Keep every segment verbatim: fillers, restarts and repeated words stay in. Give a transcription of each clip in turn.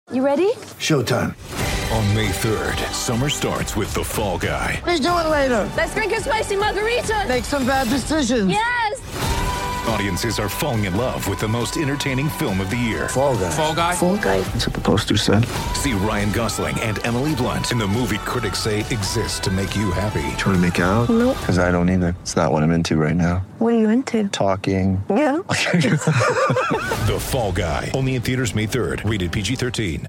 You ready? Showtime. On May third, summer starts with The Fall Guy. Let's do it later. Let's drink a spicy margarita. Make some bad decisions. Yes! Audiences are falling in love with the most entertaining film of the year. Fall Guy. Fall Guy? Fall Guy. That's what the poster said. See Ryan Gosling and Emily Blunt in the movie critics say exists to make you happy. Trying to make it out? Nope. Because I don't either. It's not what I'm into right now. What are you into? Talking. Yeah. The Fall Guy. Only in theaters May third. Rated P G thirteen.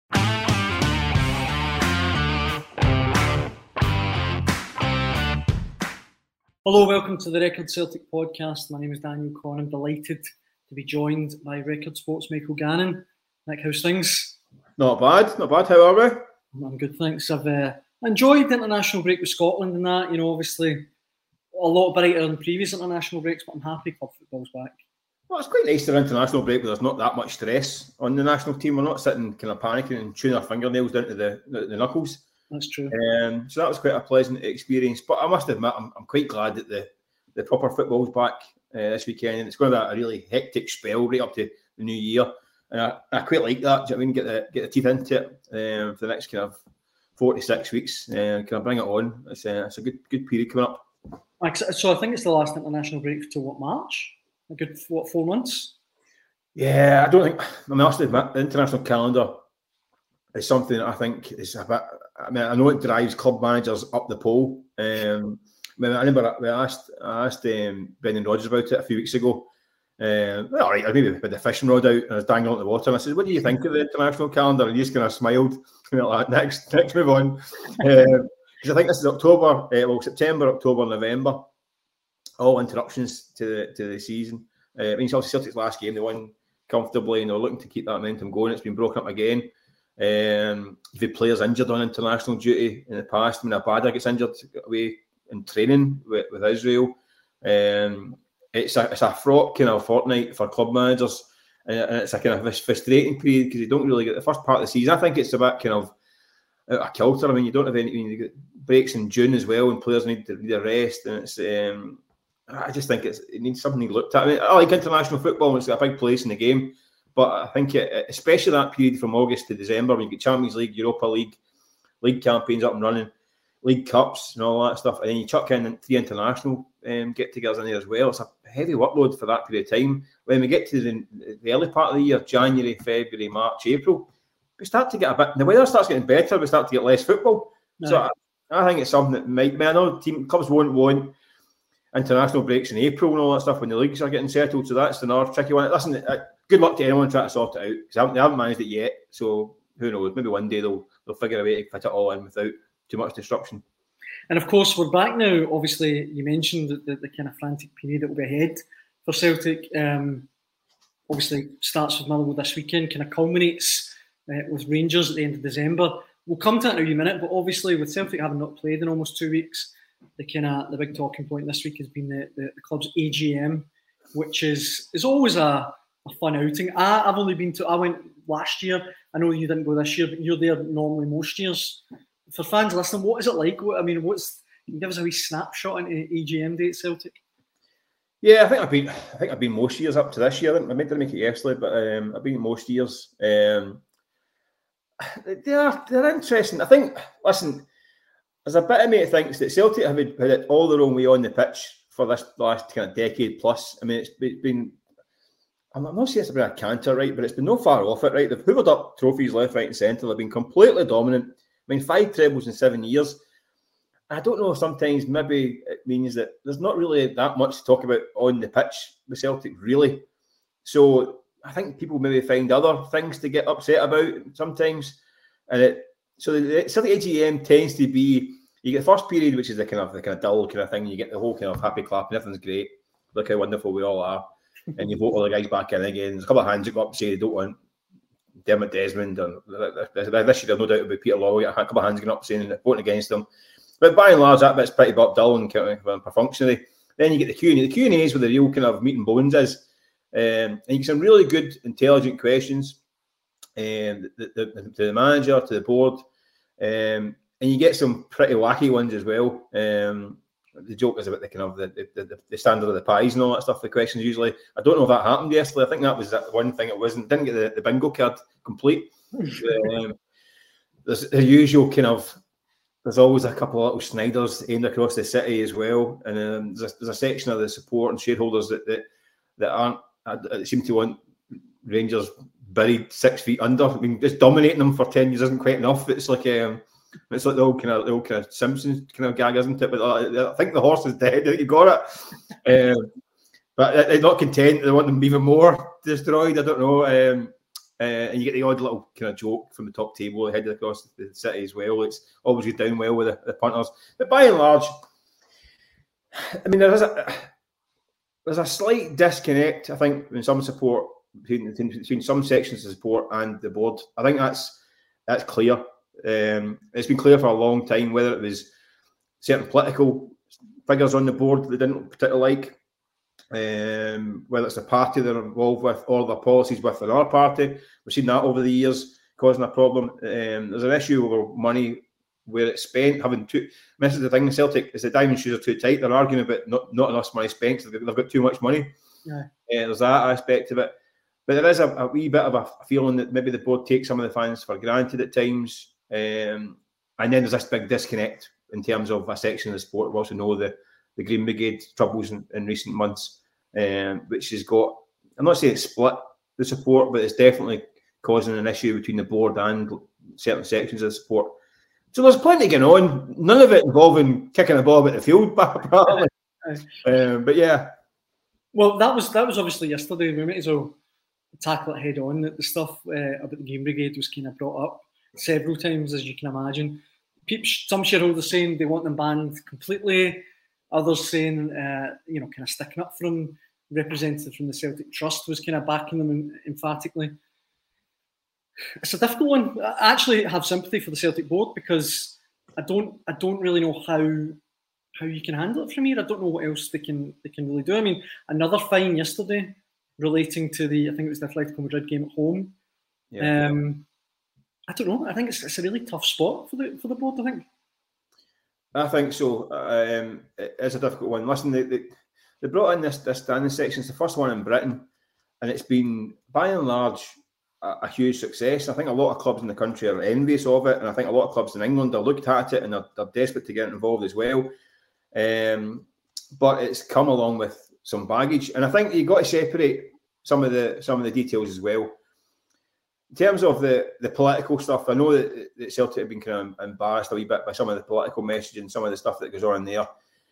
Hello, welcome to the Record Celtic podcast. My name is Daniel Conn. I'm delighted to be joined by Record Sports Michael Gannon. Nick, how's things? Not bad, not bad. How are we? I'm good, thanks. I've uh, enjoyed the international break with Scotland and that. You know, obviously a lot brighter than previous international breaks, but I'm happy club football's back. Well, it's quite nice to have international break where there's not that much stress on the national team. We're not sitting kind of panicking and chewing our fingernails down to the, the, the knuckles. That's true. Um, so that was quite a pleasant experience. But I must admit, I'm, I'm quite glad that the, the proper football's back uh, this weekend. And it's going to be a really hectic spell right up to the new year. And I, I quite like that. Do you know what I mean? Get the, get the teeth into it um, for the next kind of four to six weeks. Uh, can I bring it on? It's, uh, it's a good good period coming up. So I think it's the last international break to what, March? A good, what, four months? Yeah, I don't think... I mean, I must admit, the international calendar is something that I think is a bit... I mean, I know it drives club managers up the pole. Um, I mean, I remember I asked, I asked um, Brendan Rodgers about it a few weeks ago. Um, well, all right, I maybe with the fishing rod out and I was dangling on the water. And I said, "What do you think of the international calendar?" And he just kind of smiled. Like, next, next, move on. Because um, I think this is October, uh, well, September, October, November. All interruptions to the to the season. Uh, I mean, it's obviously Celtic's last game. They won comfortably and they're looking to keep that momentum going. It's been broken up again. Um, you've had players injured on international duty in the past. I mean, Abada gets injured away in training with, with Israel. Um, it's a it's a fraught kind of fortnight for club managers, and it's a kind of frustrating period because you don't really get the first part of the season. I think it's a bit kind of out of kilter. I mean, you don't have any. I mean, you get breaks in June as well, and players need to need a rest, and it's. Um, I just think it's, it needs something looked at. I mean, I like international football; it's got a big place in the game. But I think, it, especially that period from August to December, when you get Champions League, Europa League, league campaigns up and running, League Cups and all that stuff, and then you chuck in three international um, get-togethers in there as well. It's a heavy workload for that period of time. When we get to the, the early part of the year, January, February, March, April, we start to get a bit... The weather starts getting better, we start to get less football. No. So I, I think it's something that might... I mean, I know team, clubs won't want international breaks in April and all that stuff when the leagues are getting settled, so that's another tricky one. Listen... I, Good luck to anyone trying to sort it out because they haven't, they haven't managed it yet. So who knows? Maybe one day they'll they'll figure a way to fit it all in without too much disruption. And of course, we're back now. Obviously, you mentioned the, the, the kind of frantic period that will be ahead for Celtic. Um, obviously, starts with Motherwell this weekend, kind of culminates uh, with Rangers at the end of December. We'll come to that in a minute, but obviously, with Celtic having not played in almost two weeks, the kind of the big talking point this week has been the, the, the club's A G M, which is is always a A fun outing. I, I've only been to. I went last year. I know you didn't go this year, but you're there normally most years. For fans listening, what is it like? What, I mean, what's? Can you give us a wee snapshot into A G M day at Celtic? Yeah, I think I've been. I think I've been most years up to this year. I meant to make it yesterday, but um, I've been most years. Um, they're they're interesting. I think. Listen, there's a bit of me that thinks that Celtic have had it all their own way on the pitch for this last kind of decade plus. I mean, it's, it's been. I'm not saying it's been a canter, right, but it's been no far off it, right? They've hoovered up trophies left, right and centre. They've been completely dominant. I mean, five trebles in seven years. I don't know, sometimes maybe it means that there's not really that much to talk about on the pitch with Celtic, really. So I think people maybe find other things to get upset about sometimes. And it so the Celtic A G M tends to be, you get the first period, which is the kind of the kind of dull kind of thing. You get the whole kind of happy clap and everything's great. Look how wonderful we all are. And you vote all the guys back in again. There's a couple of hands that go up and say they don't want Dermot Desmond. And this year, there's no doubt about Peter Lawwell. A couple of hands going up saying they're voting against them. But by and large, that bit's pretty dull and kind of perfunctory. Then you get the Q and A. The Q and A is where the real kind of meat and bones is. Um, and you get some really good, intelligent questions um, the, the, the, to the manager, to the board. Um, and you get some pretty wacky ones as well. Um, the joke is about the kind of the, the, the standard of the pies and all that stuff. The questions usually, I don't know if that happened yesterday. I think that was that one thing it wasn't. Didn't get the, the bingo card complete. um, there's the usual kind of. There's always a couple of little Snyders aimed across the city as well, and um, there's, a, there's a section of the support and shareholders that that, that aren't that seem to want Rangers buried six feet under. I mean, just dominating them for ten years isn't quite enough. It's like um, it's like the old kind of the old kind of Simpsons kind of gag, isn't it? But uh, I think the horse is dead. You got it. Um, but they're not content. They want them even more destroyed. I don't know. Um, Uh, and you get the odd little kind of joke from the top table headed across the city as well. It's always goes down well with the, the punters. But by and large, I mean, there is a there's a slight disconnect, I think, in some support between, between some sections of support and the board. I think that's that's clear. Um, it's been clear for a long time, whether it was certain political figures on the board that they didn't particularly like, Um, whether it's the party they're involved with or their policies with another party. We've seen that over the years causing a problem. Um, there's an issue over money where it's spent. Having too, this is the thing in Celtic, is the diamond shoes are too tight. They're arguing about not, not enough money spent, so they've got too much money. Yeah. Uh, there's that aspect of it. But there is a, a wee bit of a feeling that maybe the board takes some of the fans for granted at times. Um, and then there's this big disconnect in terms of a section of the sport. We also know the, the Green Brigade troubles in, in recent months. Um, which has got, I'm not saying it's split the support, but it's definitely causing an issue between the board and certain sections of the support. So there's plenty going on, none of it involving kicking a ball about the field, probably. um, but yeah. Well, that was that was obviously yesterday. We might as well tackle it head on. The stuff uh, about the Green Brigade was kind of brought up several times, as you can imagine. People, some shareholders saying they want them banned completely. Others saying, uh, you know, kind of sticking up for them. Representative from the Celtic Trust was kind of backing them emphatically. It's a difficult one. I actually have sympathy for the Celtic board because I don't, I don't really know how how you can handle it from here. I don't know what else they can they can really do. I mean, another fine yesterday relating to the, I think it was the Atletico Madrid game at home. Yeah. Um, I don't know. I think it's, it's a really tough spot for the for the board, I think. I think so. Um, it's a difficult one. Listen, they, they, they brought in this, this standing section. It's the first one in Britain, and it's been, by and large, a, a huge success. I think a lot of clubs in the country are envious of it, and I think a lot of clubs in England have looked at it and they're, they're desperate to get involved as well. Um, but it's come along with some baggage, and I think you've got to separate some of the some of the details as well. In terms of the, the political stuff, I know that, that Celtic have been kind of embarrassed a wee bit by some of the political messaging, some of the stuff that goes on in there.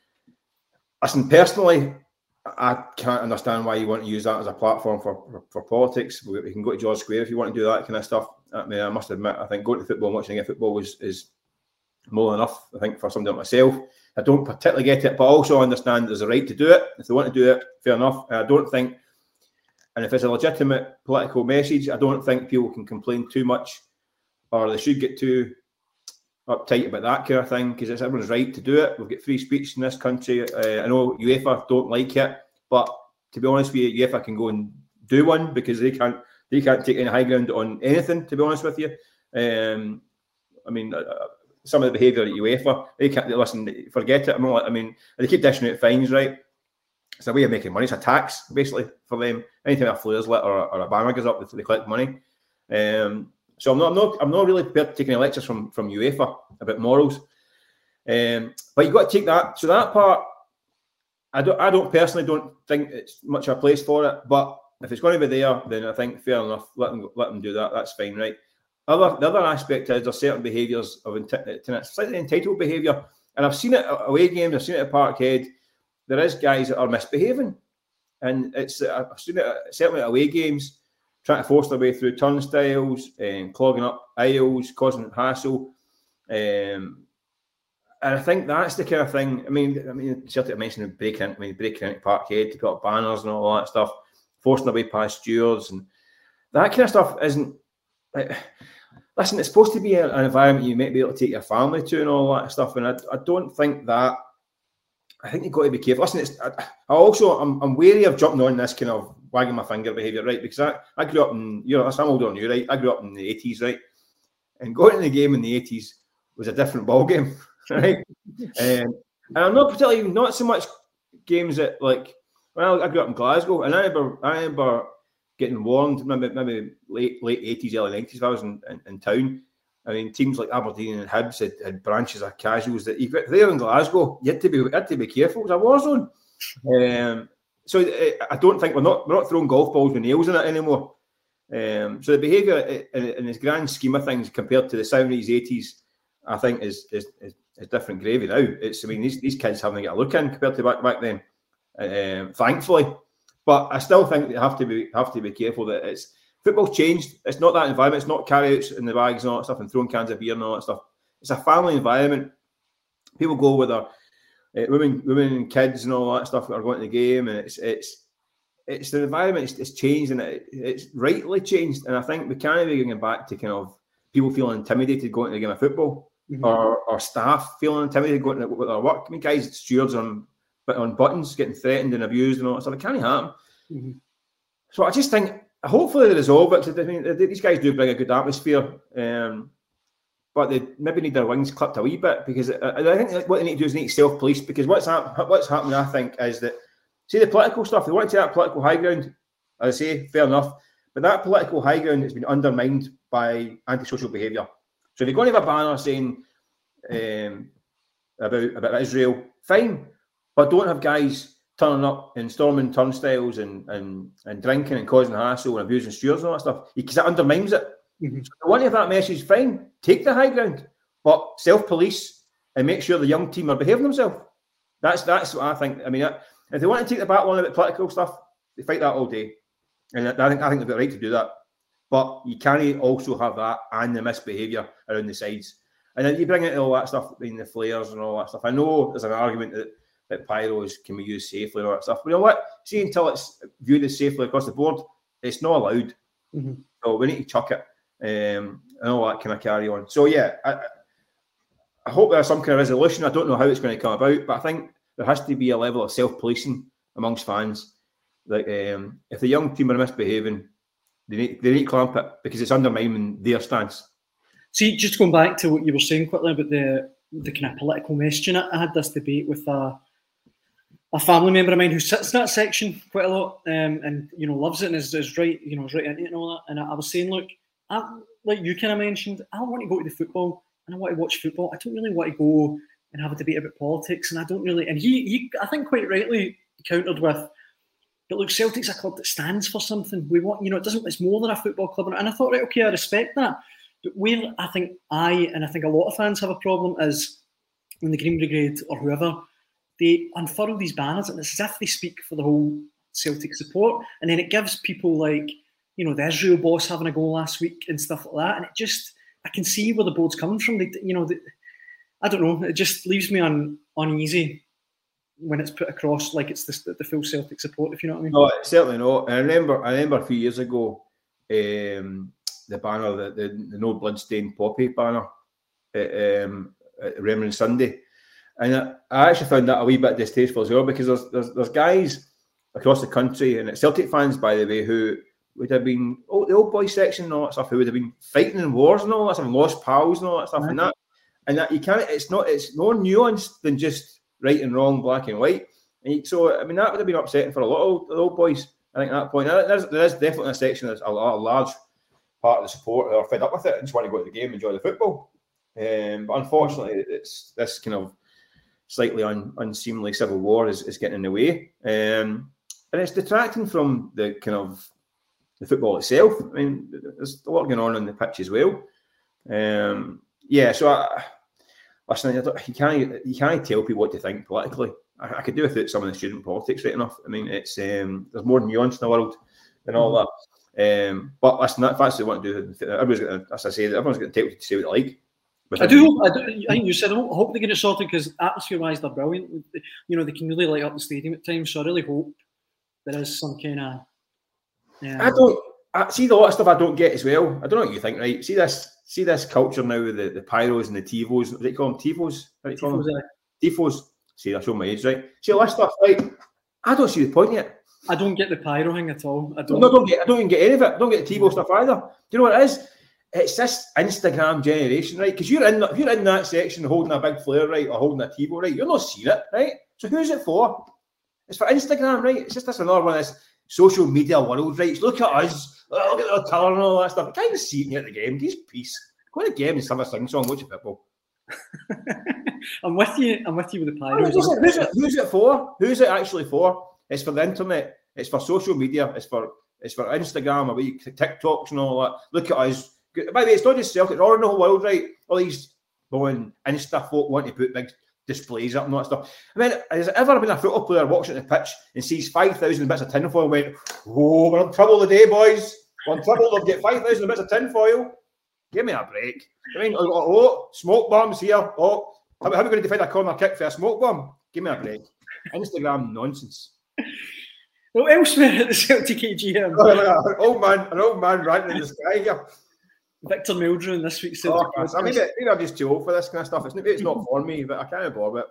Listen, personally, I can't understand why you want to use that as a platform for, for, for politics. We, we can go to George Square if you want to do that kind of stuff. I mean, I must admit, I think going to football and watching a football is, is more than enough, I think, for somebody like myself. I don't particularly get it, but I also understand there's a right to do it. If they want to do it, fair enough. And I don't think, and if it's a legitimate political message, I don't think people can complain too much, or they should get too uptight about that kind of thing, because it's everyone's right to do it. We've got free speech in this country. Uh, I know UEFA don't like it, but to be honest with you, UEFA can go and do one because they can't they can't take any high ground on anything, to be honest with you. Um, I mean, uh, some of the behaviour at UEFA, they can't they, listen. Forget it. I'm not, I mean, they keep dishing out fines, right? It's a way of making money. It's a tax, basically, for them. Anytime a Flares lit or, or a banner goes up, they collect money. Um, so I'm not, I'm not, I'm not really prepared to take any lectures from, from UEFA about morals. Um, but you've got to take that. So that part, I don't, I don't personally don't think it's much of a place for it. But if it's going to be there, then I think fair enough. Let them, let them do that. That's fine, right? Other, the other aspect is there's certain behaviours of enti- slightly entitled behaviour, and I've seen it at away games. I've seen it at Parkhead. There is guys that are misbehaving, and it's I've seen it certainly at away games, trying to force their way through turnstiles and clogging up aisles, causing hassle. Um, and I think that's the kind of thing. I mean, I mean, Celtic mentioned breaking into, I mean, breaking into Parkhead to put up banners and all that stuff, forcing their way past stewards, and that kind of stuff isn't. Like, listen, it's supposed to be an environment you might be able to take your family to and all that stuff, and I, I don't think that. I think you've got to be careful. Listen, it's, I, I also, I'm, I'm wary of jumping on this kind of wagging my finger behaviour, right? Because I, I grew up in, you know, I'm older than you, right? I grew up in the eighties, right? And going to the game in the eighties was a different ball game, right? um, and I'm not particularly, not so much games that, like, well, I grew up in Glasgow, and I remember, I remember getting warned. Maybe, maybe late late eighties, early nineties. If I was in, in, in town, I mean, teams like Aberdeen and Hibs had, had branches of casuals that you got there in Glasgow. You had to be you had to be careful. It was a war zone. Um, so uh, I don't think we're not we're not throwing golf balls with nails in it anymore. Um, so the behaviour in, in this grand scheme of things compared to the seventies, eighties, I think is is, is is different gravy now. It's I mean these these kids haven't got a look in compared to back back then. Um, thankfully, but I still think they have to be have to be careful that it's football's changed. It's not that environment. It's not carryouts in the bags and all that stuff and throwing cans of beer and all that stuff. It's a family environment. People go with their uh, women, women and kids and all that stuff that are going to the game, and it's it's it's the environment. It's, it's changed and it, it's rightly changed. And I think we can't be going back to kind of people feeling intimidated going to the game of football, mm-hmm. or or staff feeling intimidated going to with their work. I mean, guys, stewards on on buttons getting threatened and abused and all that stuff. It can't happen. Mm-hmm. So I just think hopefully they resolve it. I mean, these guys do bring a good atmosphere. Um, But they maybe need their wings clipped a wee bit because I, I think what they need to do is need to self-police because what's, hap- what's happening, I think, is that, see the political stuff, they want to take that political high ground, as I say, fair enough, but that political high ground has been undermined by antisocial behaviour. So if you're going to have a banner saying um, about, about Israel, fine, but don't have guys turning up and storming turnstiles and, and, and drinking and causing hassle and abusing stewards and all that stuff, because that undermines it. Mm-hmm. So one of that message, fine, take the high ground, but self-police and make sure the young team are behaving themselves. That's that's what I think. I mean, if they want to take the back one about political stuff, they fight that all day, and I think I think they've got the right to do that. But you can't also have that and the misbehaviour around the sides, and then you bring into all that stuff, I mean, the flares and all that stuff. I know there's an argument that that pyros can be used safely and all that stuff, but you know what? See, until it's viewed as safely across the board, it's not allowed. Mm-hmm. So we need to chuck it. Um, and all that kind of carry on. So yeah, I, I hope there's some kind of resolution. I don't know how it's going to come about, but I think there has to be a level of self-policing amongst fans. Like um, if the young team are misbehaving, they need they need to clamp it because it's undermining their stance. See, just going back to what you were saying quickly about the the kind of political messaging, I had this debate with a a family member of mine who sits in that section quite a lot, um, and you know loves it and is, is right, you know, is right into it and all that. And I, I was saying, look. I, like you kind of mentioned, I don't want to go to the football and I want to watch football. I don't really want to go and have a debate about politics, and I don't really. And he, he I think, quite rightly countered with, "But look, Celtic's a club that stands for something. We want, you know, it doesn't. It's more than a football club." And I thought, right, okay, I respect that. But where I think I and I think a lot of fans have a problem is when the Green Brigade or whoever they unfurl these banners, and it's as if they speak for the whole Celtic support, and then it gives people like. You know, the Israel boss having a goal last week and stuff like that. And it just, I can see where the board's coming from. They, you know, they, I don't know. It just leaves me un, uneasy when it's put across like it's the, the full Celtic support, if you know what I mean. No, certainly not. And I remember, I remember a few years ago, um, the banner, the, the, the No Bloodstained Poppy banner at, um, at Remembrance Sunday. And I, I actually found that a wee bit distasteful as well because there's, there's, there's guys across the country, and it's Celtic fans, by the way, who would have been oh, the old boy section and all that stuff, who would have been fighting in wars and all that stuff, and lost pals and all that stuff, right. and that and that you can't. It's not. It's more nuanced than just right and wrong, black and white. And you, so I mean, that would have been upsetting for a lot of the old boys. I think at that point, there's, there is definitely a section that's a, a large part of the support who are fed up with it and just want to go to the game, and enjoy the football. Um, but unfortunately, it's this kind of slightly un, unseemly civil war is, is getting in the way, um, and it's detracting from the kind of the football itself. I mean, there's a lot going on on the pitch as well. Um, yeah, so I, listen, you can't you can't tell people what to think politically. I, I could do without some of the student politics right enough. I mean, it's um, there's more nuance in the world than all that. Um, but listen, that, if that's what they want to do, everybody's going to, as I say, everyone's going to take to say what they like. I do, hope, I do. I think you said I hope they get it sorted because atmosphere-wise they're brilliant. You know, they can really light up the stadium at times. So I really hope there is some kind of. Yeah. I don't I see a lot of stuff I don't get as well. I don't know what you think, right? See this, see this culture now with the, the pyros and the tivos. What do they call them? Tivos? What do you call them? Tifos. See, I show my age, right? See all this stuff, right? I don't see the point yet. I don't get the pyro thing at all. I don't. No, I don't get. I don't even get any of it. I don't get the tivo stuff either. Do you know what it is? It's this Instagram generation, right? Because you're in, if you're in that section holding a big flare, right, or holding a tivo, right, you're not seeing it, right? So who's it for? It's for Instagram, right? It's just this another one of this social media world, right? Look at us. Look at the colour and all that stuff. I can't even see it at the game. These peace. Go to the game and have a sing song. Watch your football. I'm with you. I'm with you with the Pyros. Who's it, who's, it, who's it for? Who's it actually for? It's for the internet. It's for social media. It's for it's for Instagram or TikToks and all that. Look at us. By the way, it's not just Celtic. It's all in the whole world, right? All these going Insta folk want to put big displays up and all that stuff. I mean, has there ever been a football player watching the pitch and sees five thousand bits of tinfoil and went, "Oh, we're in trouble today, boys. We're in trouble. They'll get five thousand bits of tinfoil. Give me a break." I mean, oh, oh smoke bombs here. Oh, how, how are we going to defend a corner kick for a smoke bomb? Give me a break. Instagram nonsense. Well, elsewhere at the Celtic A G M, an old man, an old man ranting in the sky here. Victor Meldrew this week's Celtic. Oh, I mean, maybe I'm just too old for this kind of stuff. It's, it's not for me, but I can't bother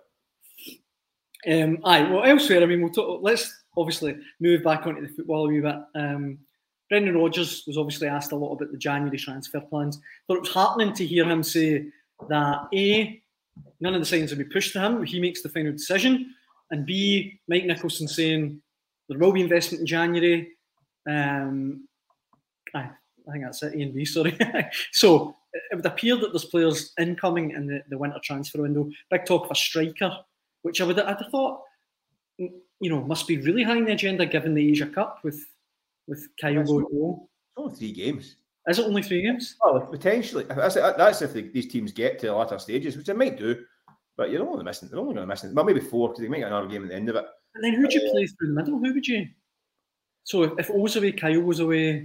it. Um, aye, well, elsewhere, I mean, we'll talk, let's obviously move back onto the football a wee bit. Um, Brendan Rodgers was obviously asked a lot about the January transfer plans. Thought it was heartening to hear him say that A, none of the signs will be pushed to him. He makes the final decision. And B, Mike Nicholson saying there will be investment in January. Um, aye, I think that's it, A and B, sorry. So it would appear that there's players incoming in the, the winter transfer window. Big talk of a striker, which I would I'd have thought, you know, must be really high on the agenda given the Asia Cup with with Kyogo. It's only three games. Is it only three games? Well, potentially. That's, that's if they, these teams get to the latter stages, which they might do. But you're only missing. They're only going to miss it. Well, maybe four because they might get another game at the end of it. And then who'd you uh, play through the middle? Who would you? So if, if O's away, Kyogo's away.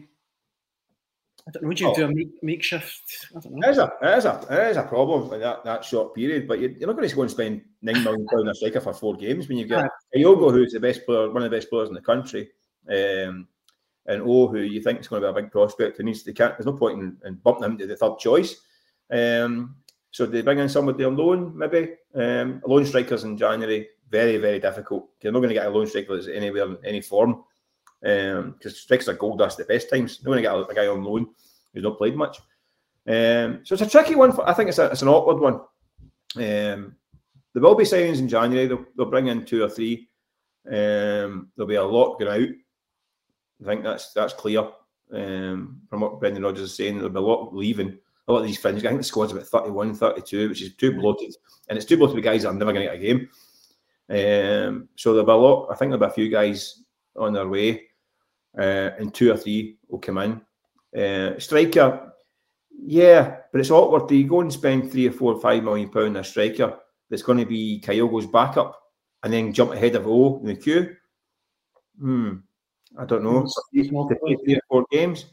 I don't know. Would you oh. do a make, makeshift? I don't know. It is a, it is a, it is a problem in that, that short period. But you're, you're not going to go and spend nine million pounds on a striker for four games when you've got Kyogo, who's the best player, one of the best players in the country, um, and O, who you think is going to be a big prospect. Who needs to, can't, there's no point in, in bumping him to the third choice. Um, so they bring in somebody on loan, maybe. Um, loan strikers in January, very, very difficult. You're not going to get a loan striker that's anywhere in any form. Because um, strikers are gold dust at the best times. You're going to get a, a guy on loan who's not played much. Um, so it's a tricky one. For, I think it's, a, it's an awkward one. Um, there will be signings in January. They'll, they'll bring in two or three. Um, there'll be a lot going out. I think that's that's clear um, from what Brendan Rodgers is saying. There'll be a lot leaving. A lot of these fringe. I think the squad's about thirty-one, thirty-two, which is too bloated. And it's too bloated with guys that are never going to get a game. Um, so there'll be a lot. I think there'll be a few guys on their way. Uh, and two or three will come in. Uh, striker, yeah, but it's awkward. Do you go and spend three or four or five million pounds on a striker that's going to be Kyogo's backup and then jump ahead of O in the queue? Hmm. I don't know. Three or four games.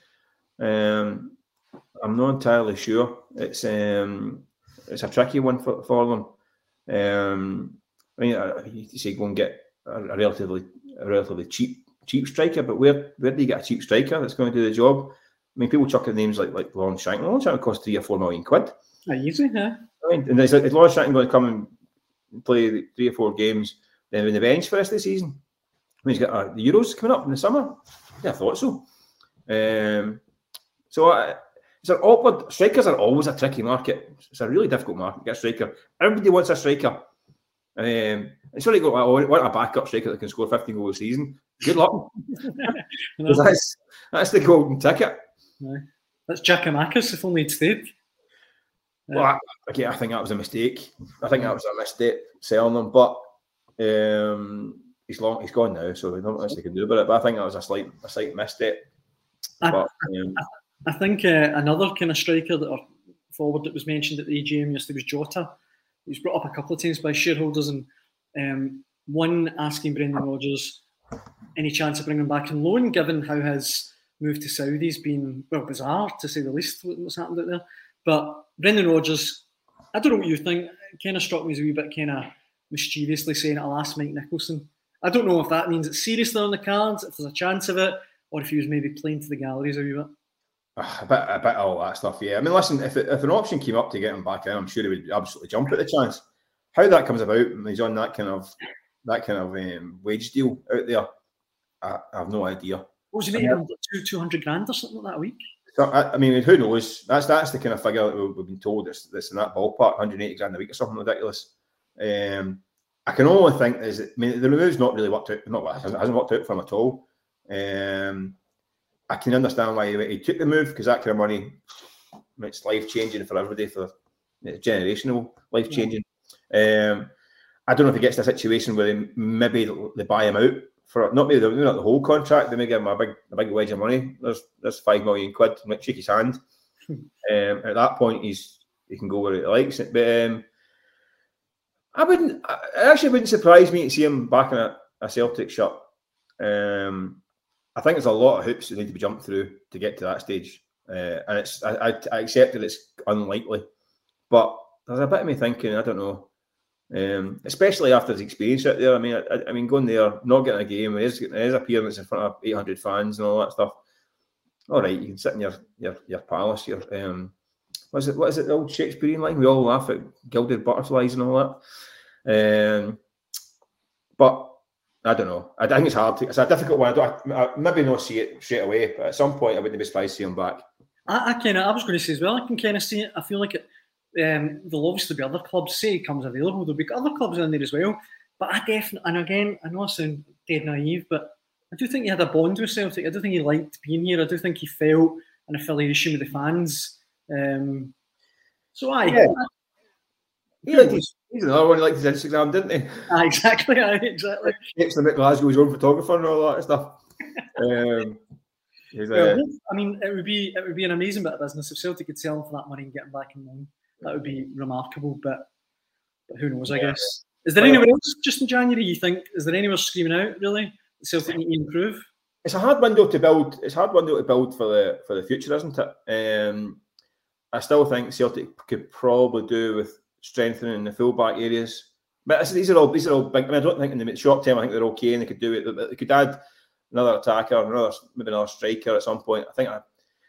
Um, I'm not entirely sure. It's um, it's a tricky one for, for them. Um, I mean, you say go and get a, a relatively a relatively cheap cheap striker, but where where do you get a cheap striker that's going to do the job? I mean, people chuck at names like like Lawrence Shankland. Lawrence Shankland costs three or four million quid. Not easy, yeah. I mean, and is, is Lawrence Shankland going to come and play three or four games then in the bench for the rest of the season? I mean, he's got uh, the Euros coming up in the summer. Yeah, I thought so. Um, so uh, it's an awkward. Strikers are always a tricky market. It's a really difficult market to get a striker. Everybody wants a striker. Um, it's really go. I want a backup striker that can score fifteen goals a season. Good luck. that's that's the golden ticket. No. That's Giakoumakis if only he'd stayed. Uh, well, I, again, I think that was a mistake. I think that was a mistake selling them, but um, he's long. He's gone now, so there's not much they can do about it. But I think that was a slight, a slight mistake. I, but, um, I, I think uh, another kind of striker that or forward that was mentioned at the A G M yesterday was Jota. He was brought up a couple of times by shareholders, and um, one asking Brendan Rodgers any chance of bringing him back on loan, given how his move to Saudi's been, well, bizarre to say the least, what's happened out there. But Brendan Rodgers, I don't know what you think, kind of struck me as a wee bit kind of mischievously saying I'll ask Mike Nicholson. I don't know if that means it's seriously on the cards, if there's a chance of it, or if he was maybe playing to the galleries a wee bit. A bit, a bit of all that stuff, yeah. I mean, listen, if, it, if an option came up to get him back in, I'm sure he would absolutely jump at the chance. How that comes about, and he's on that kind of that kind of um, wage deal out there, I, I have no idea. What was he making? Like two, two hundred grand or something like that a week? So, I, I mean, who knows? That's that's the kind of figure that we've, we've been told that's, that's in that ballpark, one hundred eighty grand a week or something ridiculous. Um, I can only think is, I mean, the move's not really worked out. Not hasn't, hasn't worked out for him at all. Um, I can understand why he, he took the move, because that kind of money, it's life changing for everybody, for it's generational life changing. Um, I don't know if he gets to a situation where they, maybe they buy him out for not maybe not the whole contract. They may give him a big a big wedge of money. There's there's five million quid. And shake his hand. um, at that point, he's he can go where he likes it. But um, I wouldn't. It actually wouldn't surprise me to see him back in a, a Celtic shirt. Um, I think there's a lot of hoops that need to be jumped through to get to that stage, uh, and it's I, I, I accept that it's unlikely, but there's a bit of me thinking I don't know, um, especially after his experience out there. I mean, I, I mean, going there, not getting a game, his, his appearance in front of eight hundred fans and all that stuff. All right, you can sit in your your your palace, your um, what is it? What is it? The old Shakespearean line? We all laugh at gilded butterflies and all that. Um, but I don't know. I think it's hard. To, it's a difficult one. I don't, I, I maybe not see it straight away, but at some point I wouldn't be surprised to see him back. I, I kind of, I was going to say as well, I can kind of see it. I feel like it, um, there'll obviously be other clubs, say he comes available, there'll be other clubs in there as well. But I definitely, and again, I know I sound dead naive, but I do think he had a bond with Celtic. I do think he liked being here. I do think he felt an affiliation with the fans. Um, so I, yeah. I He liked his, he's another one. He liked his Instagram, didn't he? Ah, exactly, aye, exactly. Gets them at Glasgow, his own photographer and all that stuff. um, he's, uh, well, I mean, it would be it would be an amazing bit of business if Celtic could sell him for that money and get him back in line. That would be remarkable. But, but who knows? I yeah. guess. Is there anyone else just in January? You think? Is there anyone screaming out really? That Celtic need to improve. It's a hard window to build. It's a hard window to build for the for the future, isn't it? Um, I still think Celtic could probably do with strengthening the full-back areas, but these are all these are all big. I mean, I don't think in the short term I think they're okay and they could do it. They could add another attacker, another maybe another striker at some point. I think I,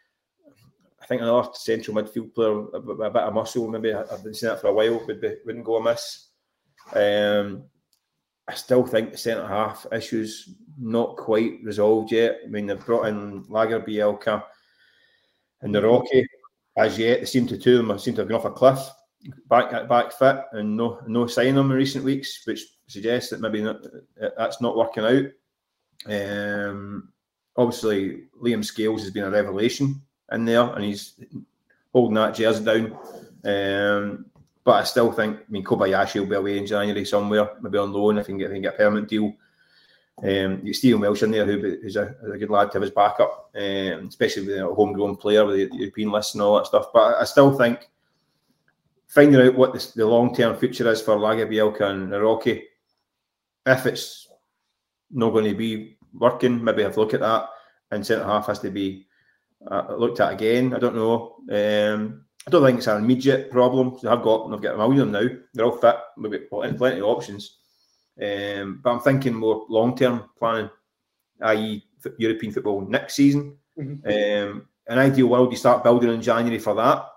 I think another central midfield player, a, a bit of muscle. Maybe I've been seeing that for a while. Would be, wouldn't go amiss. Um, I still think the centre half issues not quite resolved yet. I mean, they've brought in Lagerbielke and Naroki. As yet, they seem to two of them seem to have gone off a cliff. Back back fit and no no sign of them in recent weeks, which suggests that maybe not, that's not working out. Um, obviously, Liam Scales has been a revelation in there, and he's holding that jersey down. Um, but I still think, I mean, Kobayashi will be away in January somewhere, maybe on loan if he can get, if he can get a permanent deal. Um, you Stephen Welsh in there, who, who's a, a good lad to have his backup, um, especially with a homegrown player with the European list and all that stuff. But I still think finding out what the, the long-term future is for Lagerbielke and Naroki, if it's not going to be working, maybe have a look at that, and centre-half has to be uh, looked at again. I don't know. Um, I don't think it's an immediate problem. They have got, they've got a million of them now. They're all fit. Maybe plenty of options. Um, but I'm thinking more long-term planning, that is European football next season. Mm-hmm. Um, an ideal world, you start building in January for that.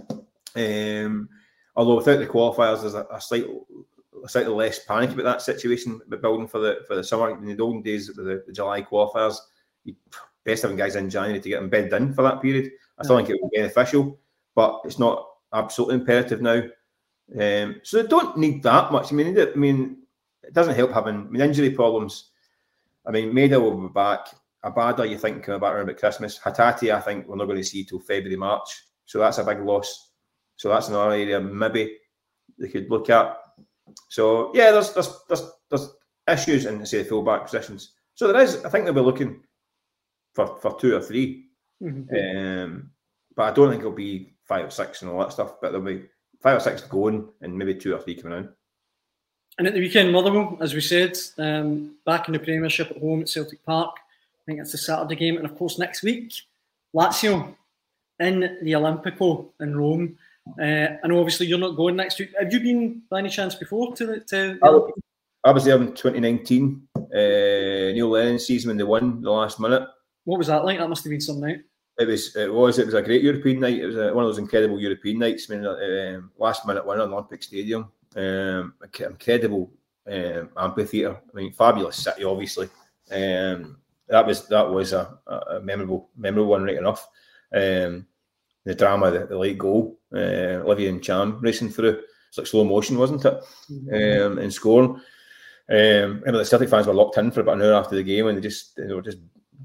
Um, although without the qualifiers, there's a, a, slight, a slightly less panic about that situation, but building for the for the summer. In the olden days, with the, the July qualifiers, you best having guys in January to get them bedded in for that period. I still think it would be beneficial, but it's not absolutely imperative now. Um, so they don't need that much. I mean, I mean, it doesn't help having I mean, injury problems. I mean, Maida will be back. Abada, you think, coming back around about Christmas. Hatate, I think we're not going to see till February, March. So that's a big loss. So that's another area maybe they could look at. So yeah, there's there's there's, there's issues in say full-back positions. So there is. I think they'll be looking for, for two or three. Mm-hmm. Um, but I don't think it'll be five or six and all that stuff. But there'll be five or six going and maybe two or three coming in. And at the weekend, Motherwell, as we said, um, back in the Premiership at home at Celtic Park. I think it's the Saturday game, and of course next week, Lazio in the Olimpico in Rome. Uh, and obviously you're not going next week. Have you been by any chance before to the? To the I was there in twenty nineteen, uh, Neil Lennon season when they won the last minute. What was that like? That must have been some night. It was. It was. It was a great European night. It was a, one of those incredible European nights. I mean, um, last minute win at Olympic Stadium. Um, incredible um, amphitheatre. I mean, fabulous city, obviously. Um, that was that was a, a memorable memorable one, right enough. Um, the drama, the, the late goal, uh, Olivier Ntcham racing through. It's like slow motion, wasn't it? Mm-hmm. Um, and scoring. Um, and the Celtic fans were locked in for about an hour after the game, and they just they were just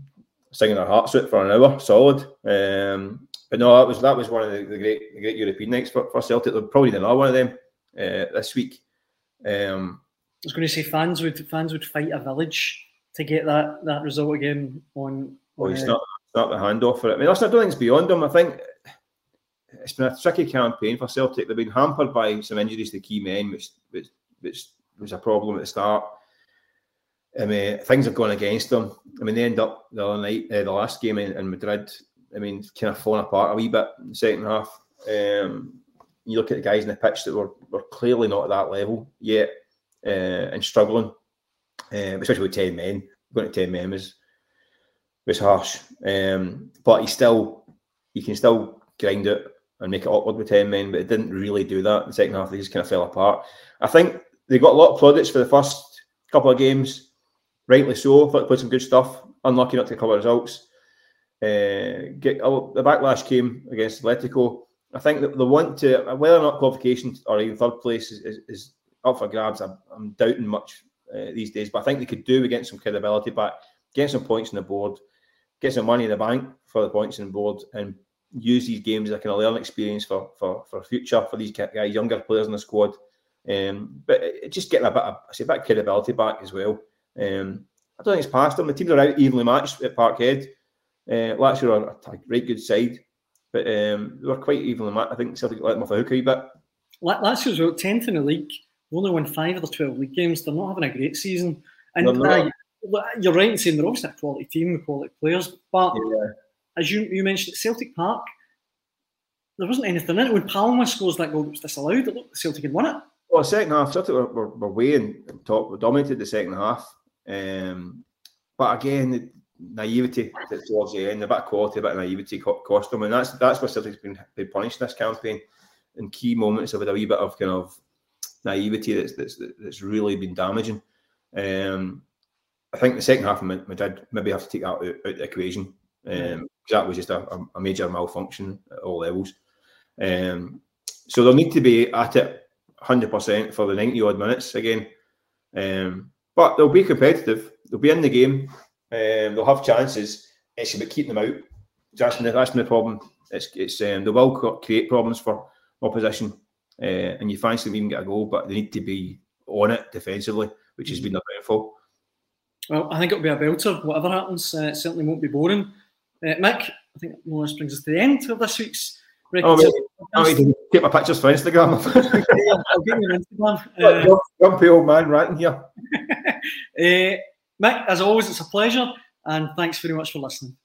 singing their hearts out for an hour, solid. Um, but no, that was that was one of the, the great the great European nights for, for Celtic. They're probably another one of them uh, this week. Um, I was going to say fans would fans would fight a village to get that, that result again on. Well, on he's uh, not not the handoff for it. I mean, listen, I don't think it's beyond them. I think it's been a tricky campaign for Celtic. They've been hampered by some injuries to key men, which which, which was a problem at the start. I mean, things have gone against them. I mean, they end up the other night, uh, the last game in, in Madrid. I mean, kind of falling apart a wee bit in the second half. Um, you look at the guys in the pitch that were, were clearly not at that level yet uh, and struggling, um, especially with ten men. Going to ten men was was harsh, um, but he still you can still grind it and make it awkward with ten men, but it didn't really do that in the second half. They just kind of fell apart. I think they got a lot of plaudits for the first couple of games. Rightly so. I thought they played some good stuff. Unlucky not to cover results. Uh, get, oh, the backlash came against Atletico. I think that they want to, whether or not qualification or even third place is, is, is up for grabs. I'm, I'm doubting much uh, these days, but I think they could do with getting some credibility back, get some points on the board, get some money in the bank for the points on the board, and use these games as a kind of learning experience for for for future for these guys, younger players in the squad. Um, but it, it just getting a bit of, I say, a bit of credibility back as well. Um, I don't think it's past them. The teams are out evenly matched at Parkhead. Uh, last year were a great good side, but um, they were quite evenly matched. I think Celtic let them off the hook a wee bit. Last year was tenth in the league. They only won five of the twelve league games. They're not having a great season. And uh, you're right in saying they're obviously a quality team with quality players. But yeah. as you, you mentioned, at Celtic Park, there wasn't anything in it. When Palma scores that goal that was disallowed, it looked Celtic had won it. Well, the second half, Celtic were, were, were way in top, were dominated the second half. Um, but again, the naivety towards the end, a bit of quality, a bit of naivety cost them, and that's that's where Celtic's been, been punished in this campaign. In key moments, have had a wee bit of kind of naivety that's that's, that's really been damaging. Um, I think the second half of Madrid maybe have to take that out, out of the equation, because um, that was just a, a major malfunction at all levels. Um, so they'll need to be at it one hundred percent for the ninety odd minutes again. Um, But they'll be competitive. They'll be in the game. Um, they'll have chances. It's about keeping them out. That's been the, that's been the problem. It's, it's um, they will create problems for opposition, uh, and you fancy them even get a goal, but they need to be on it defensively, which has been their downfall. Well, I think it'll be a belter. Whatever happens, uh, it certainly won't be boring. Uh, Mick, I think that more or less brings us to the end of this week's Oh, I need to take my pictures for Instagram. I'll get you on Instagram. Uh, Grumpy old man ranting here. uh, Mick, as always, it's a pleasure, and thanks very much for listening.